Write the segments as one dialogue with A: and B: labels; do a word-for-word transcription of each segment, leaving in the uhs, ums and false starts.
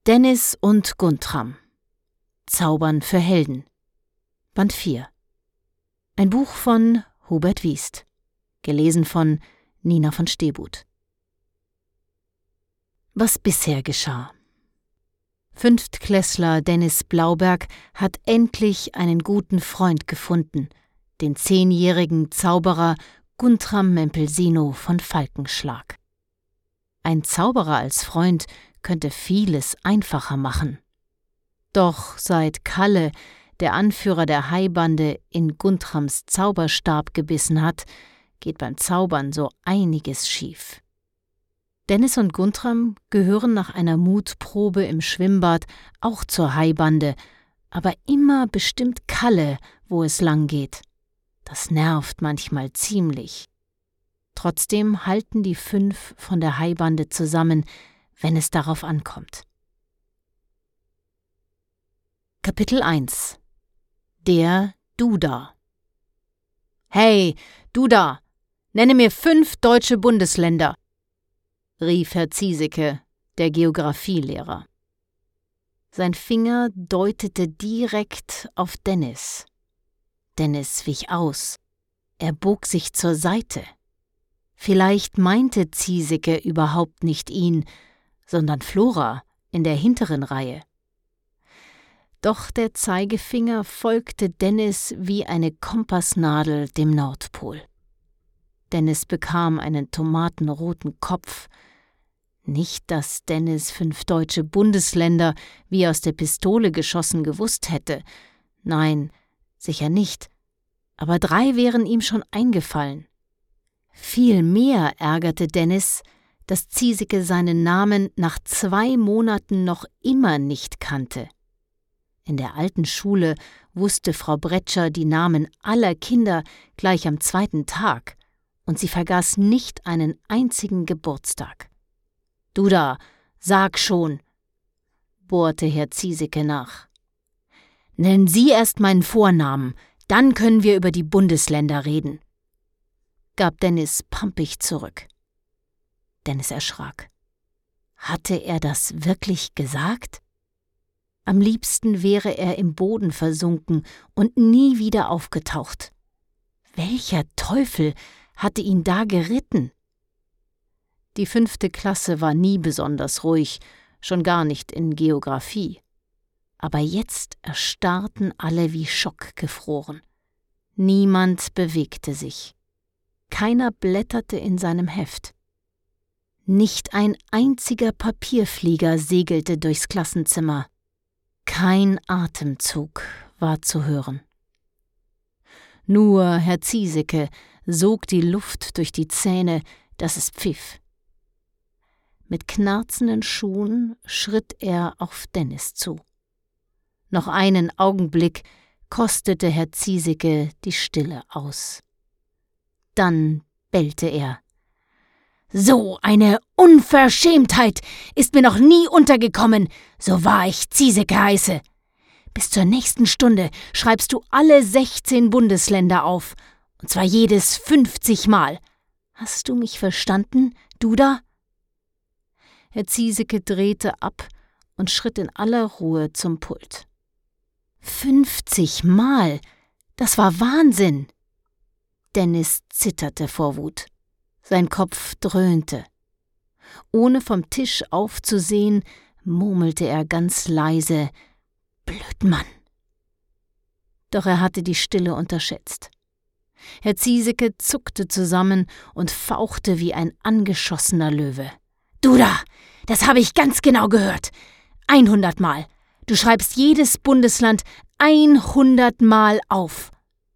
A: Dennis und Guntram. Zaubern für Helden. Band vier. Ein Buch von Hubert Wiest. Gelesen von Nina von Stehbuth. Was bisher geschah. Fünftklässler Dennis Blauberg hat endlich einen guten Freund gefunden, den zehnjährigen Zauberer Guntram Mempelsino von Falkenschlag. Ein Zauberer als Freund könnte vieles einfacher machen. Doch seit Kalle, der Anführer der Haibande, in Guntrams Zauberstab gebissen hat, geht beim Zaubern so einiges schief. Dennis und Guntram gehören nach einer Mutprobe im Schwimmbad auch zur Haibande, aber immer bestimmt Kalle, wo es lang geht. Das nervt manchmal ziemlich. Trotzdem halten die fünf von der Haibande zusammen, wenn es darauf ankommt. Kapitel eins. Der Duda. »Hey, Duda, nenne mir fünf deutsche Bundesländer«, rief Herr Ziesecke, der Geographielehrer. Sein Finger deutete direkt auf Dennis. Dennis wich aus. Er bog sich zur Seite. Vielleicht meinte Ziesecke überhaupt nicht ihn, sondern Flora in der hinteren Reihe. Doch der Zeigefinger folgte Dennis wie eine Kompassnadel dem Nordpol. Dennis bekam einen tomatenroten Kopf. Nicht, dass Dennis fünf deutsche Bundesländer wie aus der Pistole geschossen gewusst hätte. Nein, sicher nicht. Aber drei wären ihm schon eingefallen. Viel mehr ärgerte Dennis, dass Ziesecke seinen Namen nach zwei Monaten noch immer nicht kannte. In der alten Schule wusste Frau Bretscher die Namen aller Kinder gleich am zweiten Tag, und sie vergaß nicht einen einzigen Geburtstag. »Duda, sag schon«, bohrte Herr Ziesecke nach. »Nennen Sie erst meinen Vornamen, dann können wir über die Bundesländer reden«, gab Dennis pampig zurück. Dennis erschrak. Hatte er das wirklich gesagt? Am liebsten wäre er im Boden versunken und nie wieder aufgetaucht. Welcher Teufel hatte ihn da geritten? Die fünfte Klasse war nie besonders ruhig, schon gar nicht in Geographie. Aber jetzt erstarrten alle wie schockgefroren. Niemand bewegte sich. Keiner blätterte in seinem Heft. Nicht ein einziger Papierflieger segelte durchs Klassenzimmer. Kein Atemzug war zu hören. Nur Herr Ziesecke sog die Luft durch die Zähne, dass es pfiff. Mit knarzenden Schuhen schritt er auf Dennis zu. Noch einen Augenblick kostete Herr Ziesecke die Stille aus. Dann bellte er. »So eine Unverschämtheit ist mir noch nie untergekommen, so wahr ich Ziesecke heiße. Bis zur nächsten Stunde schreibst du alle sechzehn Bundesländer auf, und zwar jedes fünfzig Mal. Hast du mich verstanden, Duda?« Herr Ziesecke drehte ab und schritt in aller Ruhe zum Pult. »Fünfzig Mal? Das war Wahnsinn!« Dennis zitterte vor Wut. Sein Kopf dröhnte. Ohne vom Tisch aufzusehen, murmelte er ganz leise: »Blödmann!« Doch er hatte die Stille unterschätzt. Herr Ziesecke zuckte zusammen und fauchte wie ein angeschossener Löwe. »Duda, das habe ich ganz genau gehört. Einhundert Mal. Du schreibst jedes Bundesland einhundert Mal auf.«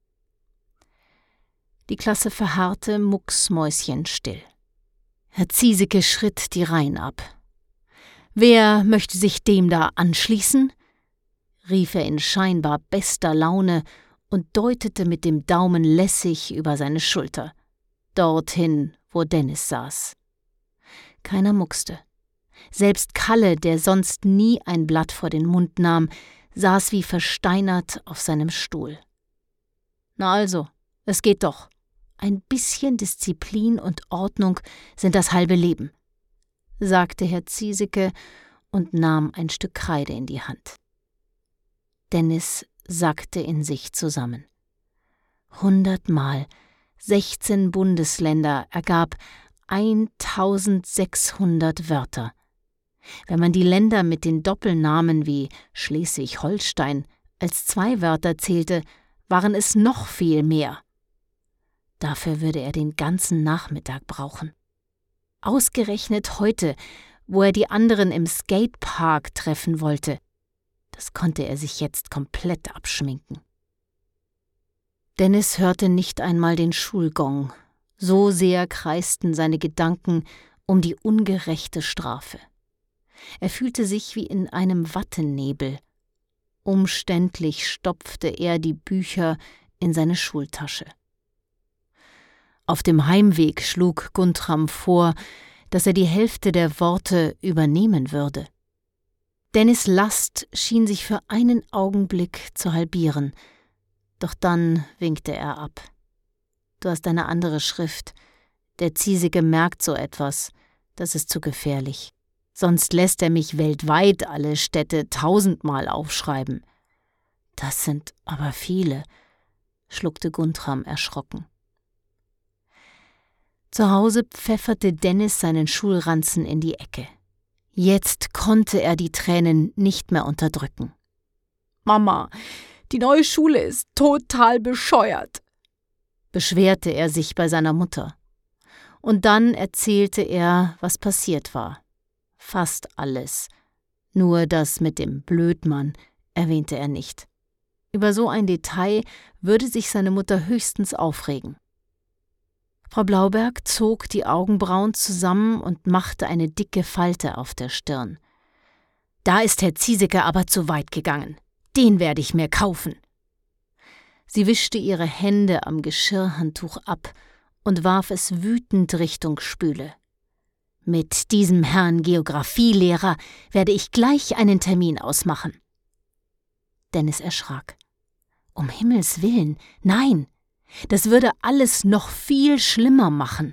A: Die Klasse verharrte mucksmäuschenstill. Herr Ziesecke schritt die Reihen ab. »Wer möchte sich dem da anschließen?« rief er in scheinbar bester Laune und deutete mit dem Daumen lässig über seine Schulter, dorthin, wo Dennis saß. Keiner muckste. Selbst Kalle, der sonst nie ein Blatt vor den Mund nahm, saß wie versteinert auf seinem Stuhl. »Na also, es geht doch. Ein bisschen Disziplin und Ordnung sind das halbe Leben«, sagte Herr Ziesecke und nahm ein Stück Kreide in die Hand. Dennis sackte in sich zusammen. Hundertmal sechzehn Bundesländer ergab eintausendsechshundert Wörter. Wenn man die Länder mit den Doppelnamen wie Schleswig-Holstein als zwei Wörter zählte, waren es noch viel mehr. Dafür würde er den ganzen Nachmittag brauchen. Ausgerechnet heute, wo er die anderen im Skatepark treffen wollte. Das konnte er sich jetzt komplett abschminken. Dennis hörte nicht einmal den Schulgong. So sehr kreisten seine Gedanken um die ungerechte Strafe. Er fühlte sich wie in einem Wattennebel. Umständlich stopfte er die Bücher in seine Schultasche. Auf dem Heimweg schlug Guntram vor, dass er die Hälfte der Worte übernehmen würde. Dennis' Last schien sich für einen Augenblick zu halbieren, doch dann winkte er ab. »Du hast eine andere Schrift. Der Ziesige merkt so etwas. Das ist zu gefährlich. Sonst lässt er mich weltweit alle Städte tausendmal aufschreiben.« »Das sind aber viele«, schluckte Guntram erschrocken. Zu Hause pfefferte Dennis seinen Schulranzen in die Ecke. Jetzt konnte er die Tränen nicht mehr unterdrücken. »Mama, die neue Schule ist total bescheuert«, beschwerte er sich bei seiner Mutter. Und dann erzählte er, was passiert war. Fast alles. Nur das mit dem Blödmann erwähnte er nicht. Über so ein Detail würde sich seine Mutter höchstens aufregen. Frau Blauberg zog die Augenbrauen zusammen und machte eine dicke Falte auf der Stirn. »Da ist Herr Zieseke aber zu weit gegangen. Den werde ich mir kaufen.« Sie wischte ihre Hände am Geschirrhandtuch ab und warf es wütend Richtung Spüle. »Mit diesem Herrn Geographielehrer werde ich gleich einen Termin ausmachen.« Dennis erschrak. »Um Himmels Willen, nein! Das würde alles noch viel schlimmer machen.«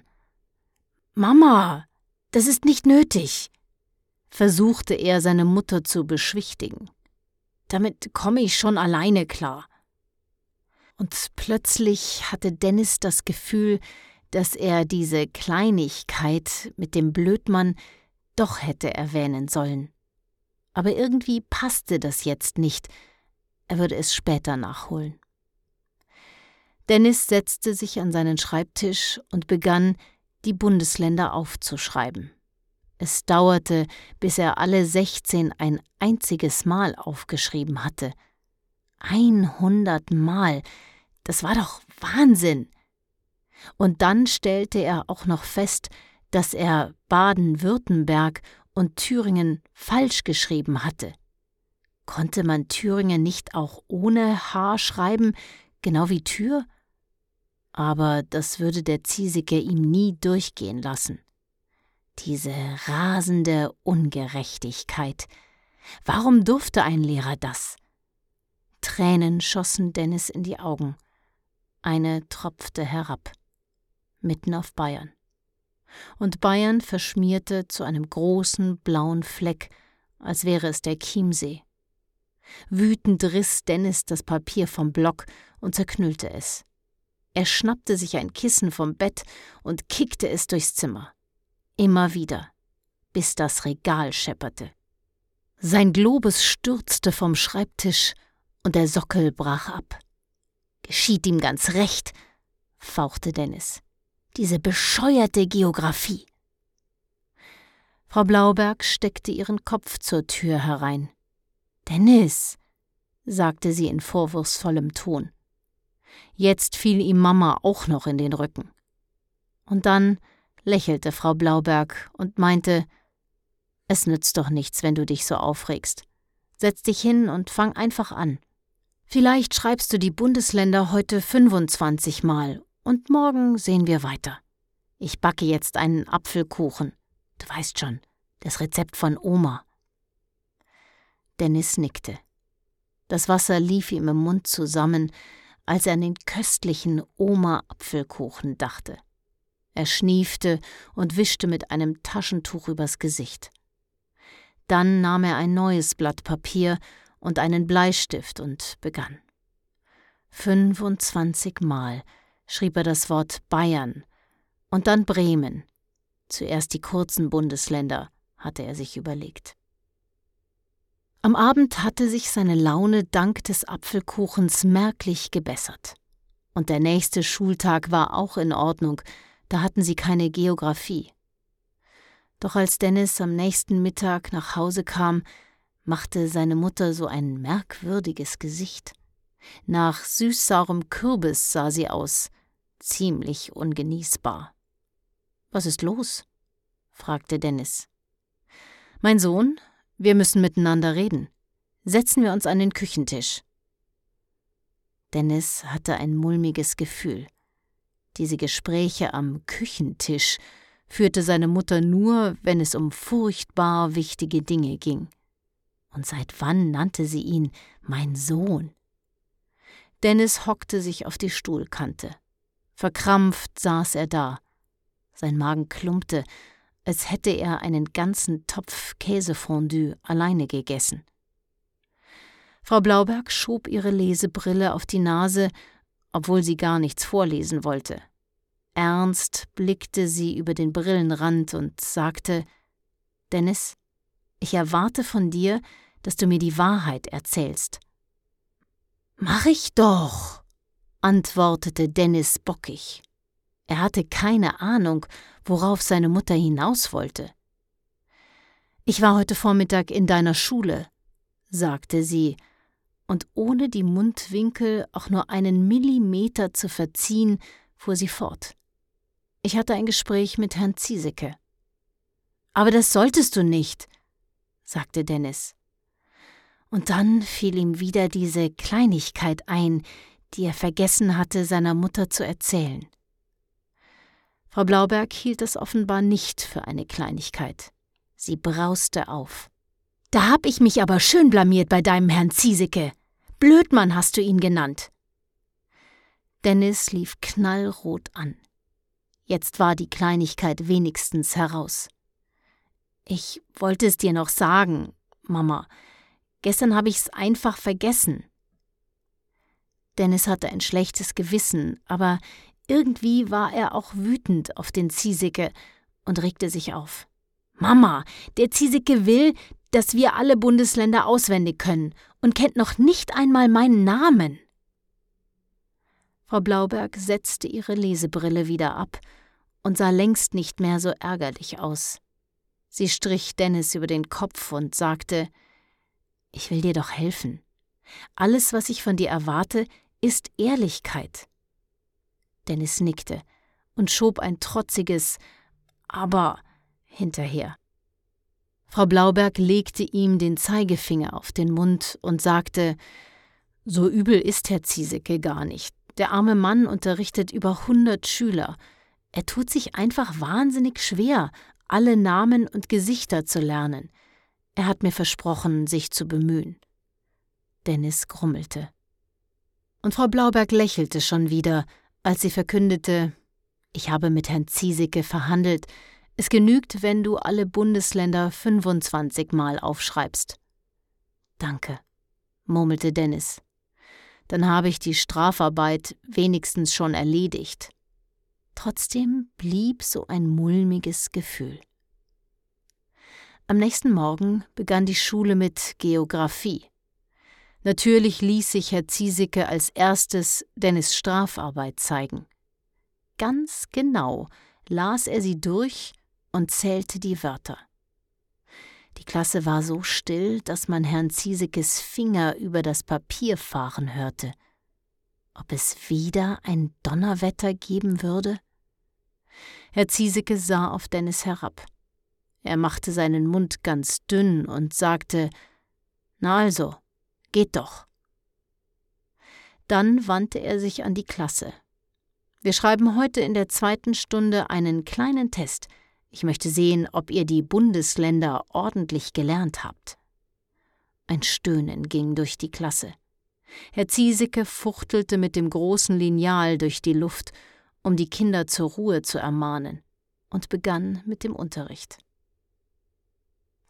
A: »Mama, das ist nicht nötig«, versuchte er, seine Mutter zu beschwichtigen. »Damit komme ich schon alleine klar.« Und plötzlich hatte Dennis das Gefühl, dass er diese Kleinigkeit mit dem Blödmann doch hätte erwähnen sollen. Aber irgendwie passte das jetzt nicht. Er würde es später nachholen. Dennis setzte sich an seinen Schreibtisch und begann, die Bundesländer aufzuschreiben. Es dauerte, bis er alle sechzehn ein einziges Mal aufgeschrieben hatte. Einhundert Mal! Das war doch Wahnsinn! Und dann stellte er auch noch fest, dass er Baden-Württemberg und Thüringen falsch geschrieben hatte. Konnte man Thüringen nicht auch ohne H schreiben, genau wie Tür? Aber das würde der Zieseke ihm nie durchgehen lassen. Diese rasende Ungerechtigkeit. Warum durfte ein Lehrer das? Tränen schossen Dennis in die Augen. Eine tropfte herab, mitten auf Bayern. Und Bayern verschmierte zu einem großen blauen Fleck, als wäre es der Chiemsee. Wütend riss Dennis das Papier vom Block und zerknüllte es. Er schnappte sich ein Kissen vom Bett und kickte es durchs Zimmer. Immer wieder, bis das Regal schepperte. Sein Globus stürzte vom Schreibtisch und der Sockel brach ab. »Geschieht ihm ganz recht«, fauchte Dennis. »Diese bescheuerte Geographie!« Frau Blauberg steckte ihren Kopf zur Tür herein. »Dennis«, sagte sie in vorwurfsvollem Ton. Jetzt fiel ihm Mama auch noch in den Rücken. Und dann lächelte Frau Blauberg und meinte, »Es nützt doch nichts, wenn du dich so aufregst. Setz dich hin und fang einfach an. Vielleicht schreibst du die Bundesländer heute fünfundzwanzig Mal und morgen sehen wir weiter. Ich backe jetzt einen Apfelkuchen. Du weißt schon, das Rezept von Oma.« Dennis nickte. Das Wasser lief ihm im Mund zusammen, als er an den köstlichen Oma-Apfelkuchen dachte. Er schniefte und wischte mit einem Taschentuch übers Gesicht. Dann nahm er ein neues Blatt Papier und einen Bleistift und begann. Fünfundzwanzig Mal schrieb er das Wort Bayern und dann Bremen. Zuerst die kurzen Bundesländer, hatte er sich überlegt. Am Abend hatte sich seine Laune dank des Apfelkuchens merklich gebessert. Und der nächste Schultag war auch in Ordnung, da hatten sie keine Geographie. Doch als Dennis am nächsten Mittag nach Hause kam, machte seine Mutter so ein merkwürdiges Gesicht. Nach süßsaurem Kürbis sah sie aus, ziemlich ungenießbar. »Was ist los?« fragte Dennis. »Mein Sohn, wir müssen miteinander reden. Setzen wir uns an den Küchentisch.« Dennis hatte ein mulmiges Gefühl. Diese Gespräche am Küchentisch führte seine Mutter nur, wenn es um furchtbar wichtige Dinge ging. Und seit wann nannte sie ihn »mein Sohn«? Dennis hockte sich auf die Stuhlkante. Verkrampft saß er da. Sein Magen klumpte, als hätte er einen ganzen Topf Käsefondue alleine gegessen. Frau Blauberg schob ihre Lesebrille auf die Nase, obwohl sie gar nichts vorlesen wollte. Ernst blickte sie über den Brillenrand und sagte: »Dennis, ich erwarte von dir, dass du mir die Wahrheit erzählst.« »Mach ich doch«, antwortete Dennis bockig. Er hatte keine Ahnung, worauf seine Mutter hinaus wollte. »Ich war heute Vormittag in deiner Schule«, sagte sie, und ohne die Mundwinkel auch nur einen Millimeter zu verziehen, fuhr sie fort. »Ich hatte ein Gespräch mit Herrn Ziesecke.« »Aber das solltest du nicht«, sagte Dennis. Und dann fiel ihm wieder diese Kleinigkeit ein, die er vergessen hatte, seiner Mutter zu erzählen. Frau Blauberg hielt das offenbar nicht für eine Kleinigkeit. Sie brauste auf. »Da hab ich mich aber schön blamiert bei deinem Herrn Ziesecke. Blödmann hast du ihn genannt.« Dennis lief knallrot an. Jetzt war die Kleinigkeit wenigstens heraus. »Ich wollte es dir noch sagen, Mama. Gestern habe ich's einfach vergessen.« Dennis hatte ein schlechtes Gewissen, aber irgendwie war er auch wütend auf den Ziesecke und regte sich auf. »Mama, der Ziesecke will, dass wir alle Bundesländer auswendig können und kennt noch nicht einmal meinen Namen.« Frau Blauberg setzte ihre Lesebrille wieder ab und sah längst nicht mehr so ärgerlich aus. Sie strich Dennis über den Kopf und sagte: »Ich will dir doch helfen. Alles, was ich von dir erwarte, ist Ehrlichkeit.« Dennis nickte und schob ein trotziges »Aber« hinterher. Frau Blauberg legte ihm den Zeigefinger auf den Mund und sagte: »So übel ist Herr Ziesecke gar nicht. Der arme Mann unterrichtet über hundert Schüler. Er tut sich einfach wahnsinnig schwer, alle Namen und Gesichter zu lernen. Er hat mir versprochen, sich zu bemühen.« Dennis grummelte. Und Frau Blauberg lächelte schon wieder, als sie verkündete: »Ich habe mit Herrn Ziesecke verhandelt. Es genügt, wenn du alle Bundesländer fünfundzwanzig Mal aufschreibst.« »Danke«, murmelte Dennis. »Dann habe ich die Strafarbeit wenigstens schon erledigt.« Trotzdem blieb so ein mulmiges Gefühl. Am nächsten Morgen begann die Schule mit Geographie. Natürlich ließ sich Herr Ziesecke als erstes Dennis' Strafarbeit zeigen. Ganz genau las er sie durch und zählte die Wörter. Die Klasse war so still, dass man Herrn Zieseckes Finger über das Papier fahren hörte. Ob es wieder ein Donnerwetter geben würde? Herr Ziesecke sah auf Dennis herab. Er machte seinen Mund ganz dünn und sagte: »Na also, geht doch.« Dann wandte er sich an die Klasse. »Wir schreiben heute in der zweiten Stunde einen kleinen Test. Ich möchte sehen, ob ihr die Bundesländer ordentlich gelernt habt.« Ein Stöhnen ging durch die Klasse. Herr Ziesecke fuchtelte mit dem großen Lineal durch die Luft, um die Kinder zur Ruhe zu ermahnen, und begann mit dem Unterricht.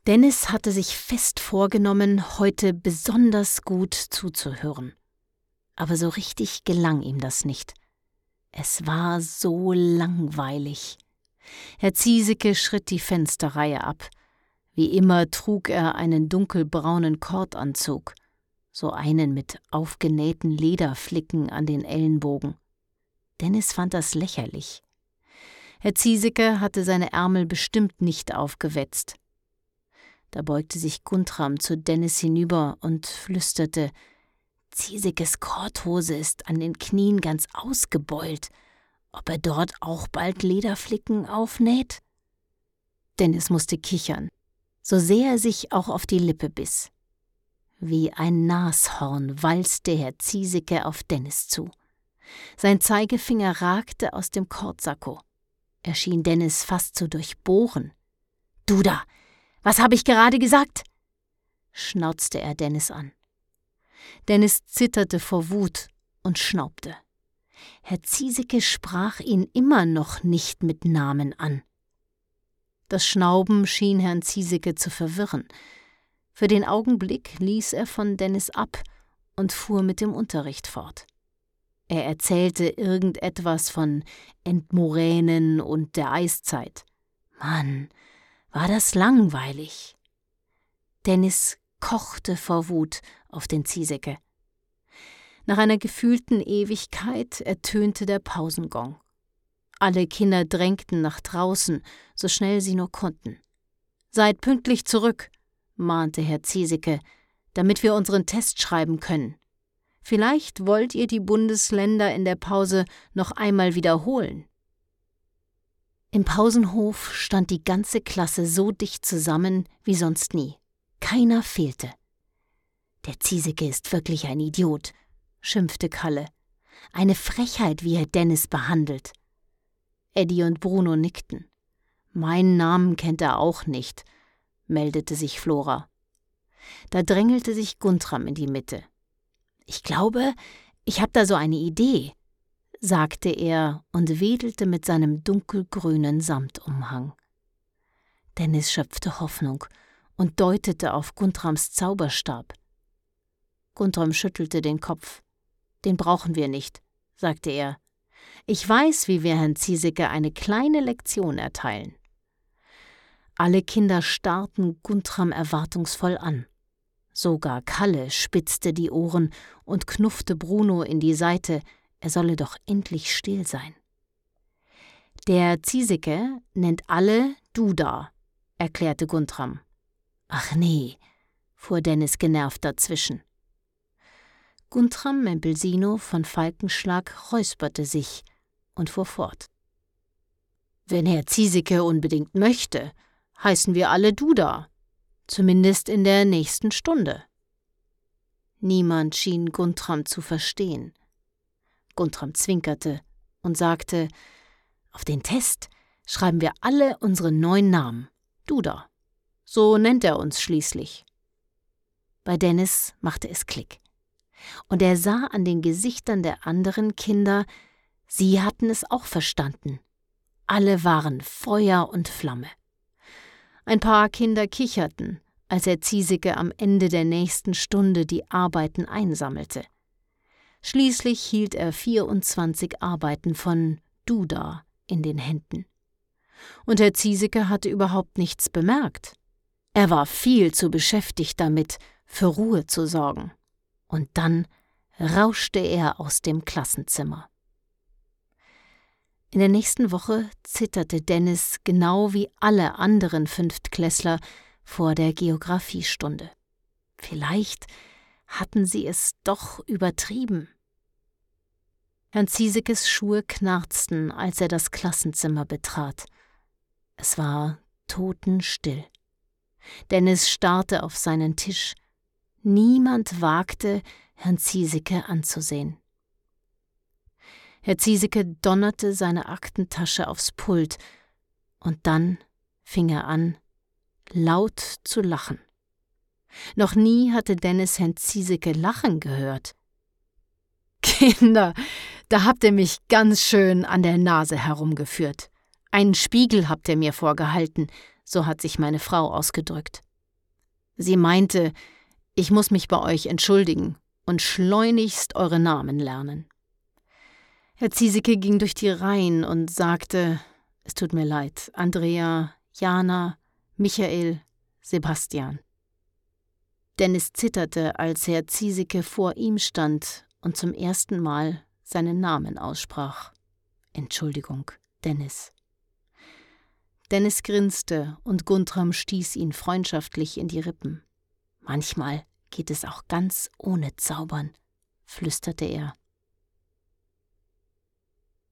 A: Dennis hatte sich fest vorgenommen, heute besonders gut zuzuhören. Aber so richtig gelang ihm das nicht. Es war so langweilig. Herr Zieseke schritt die Fensterreihe ab. Wie immer trug er einen dunkelbraunen Kordanzug, so einen mit aufgenähten Lederflicken an den Ellenbogen. Dennis fand das lächerlich. Herr Zieseke hatte seine Ärmel bestimmt nicht aufgewetzt. Da beugte sich Guntram zu Dennis hinüber und flüsterte: »Ziesekes Korthose ist an den Knien ganz ausgebeult. Ob er dort auch bald Lederflicken aufnäht?« Dennis musste kichern, so sehr er sich auch auf die Lippe biss. Wie ein Nashorn walzte Herr Zieseke auf Dennis zu. Sein Zeigefinger ragte aus dem Kordsacko. Er schien Dennis fast zu durchbohren. »Du da, was habe ich gerade gesagt?« schnauzte er Dennis an. Dennis zitterte vor Wut und schnaubte. Herr Zieseke sprach ihn immer noch nicht mit Namen an. Das Schnauben schien Herrn Zieseke zu verwirren. Für den Augenblick ließ er von Dennis ab und fuhr mit dem Unterricht fort. Er erzählte irgendetwas von Endmoränen und der Eiszeit. Mann, war das langweilig. Dennis kochte vor Wut auf den Zieseke. Nach einer gefühlten Ewigkeit ertönte der Pausengong. Alle Kinder drängten nach draußen, so schnell sie nur konnten. »Seid pünktlich zurück«, mahnte Herr Zieseke, »damit wir unseren Test schreiben können. Vielleicht wollt ihr die Bundesländer in der Pause noch einmal wiederholen.« Im Pausenhof stand die ganze Klasse so dicht zusammen wie sonst nie. Keiner fehlte. »Der Zieseke ist wirklich ein Idiot«, schimpfte Kalle. »Eine Frechheit, wie er Dennis behandelt.« Eddie und Bruno nickten. »Meinen Namen kennt er auch nicht«, meldete sich Flora. Da drängelte sich Guntram in die Mitte. »Ich glaube, ich habe da so eine Idee«, sagte er und wedelte mit seinem dunkelgrünen Samtumhang. Dennis schöpfte Hoffnung und deutete auf Guntrams Zauberstab. Guntram schüttelte den Kopf. »Den brauchen wir nicht«, sagte er. »Ich weiß, wie wir Herrn Zieseke eine kleine Lektion erteilen.« Alle Kinder starrten Guntram erwartungsvoll an. Sogar Kalle spitzte die Ohren und knuffte Bruno in die Seite, er solle doch endlich still sein. »Der Zieseke nennt alle du da«, erklärte Guntram. »Ach nee«, fuhr Dennis genervt dazwischen. Guntram Mempelsino von Falkenschlag räusperte sich und fuhr fort. »Wenn Herr Zieseke unbedingt möchte, heißen wir alle du da, zumindest in der nächsten Stunde.« Niemand schien Guntram zu verstehen. Guntram zwinkerte und sagte: »Auf den Test schreiben wir alle unsere neuen Namen. Duda. So nennt er uns schließlich.« Bei Dennis machte es Klick. Und er sah an den Gesichtern der anderen Kinder, sie hatten es auch verstanden. Alle waren Feuer und Flamme. Ein paar Kinder kicherten, als Herr Zieseke am Ende der nächsten Stunde die Arbeiten einsammelte. Schließlich hielt er vierundzwanzig Arbeiten von Duda in den Händen. Und Herr Zieseke hatte überhaupt nichts bemerkt. Er war viel zu beschäftigt damit, für Ruhe zu sorgen. Und dann rauschte er aus dem Klassenzimmer. In der nächsten Woche zitterte Dennis genau wie alle anderen Fünftklässler vor der Geographiestunde. Vielleicht hatten sie es doch übertrieben. Herrn Ziesekes Schuhe knarzten, als er das Klassenzimmer betrat. Es war totenstill. Dennis starrte auf seinen Tisch. Niemand wagte, Herrn Zieseke anzusehen. Herr Zieseke donnerte seine Aktentasche aufs Pult, und dann fing er an, laut zu lachen. Noch nie hatte Dennis Herrn Zieseke lachen gehört. »Kinder, da habt ihr mich ganz schön an der Nase herumgeführt. Einen Spiegel habt ihr mir vorgehalten«, so hat sich meine Frau ausgedrückt. Sie meinte, ich muss mich bei euch entschuldigen und schleunigst eure Namen lernen. Herr Ziesecke ging durch die Reihen und sagte, es tut mir leid, Andrea, Jana, Michael, Sebastian. Dennis zitterte, als Herr Ziesecke vor ihm stand und zum ersten Mal seinen Namen aussprach. Entschuldigung, Dennis. Dennis grinste und Guntram stieß ihn freundschaftlich in die Rippen. Manchmal geht es auch ganz ohne Zaubern, flüsterte er.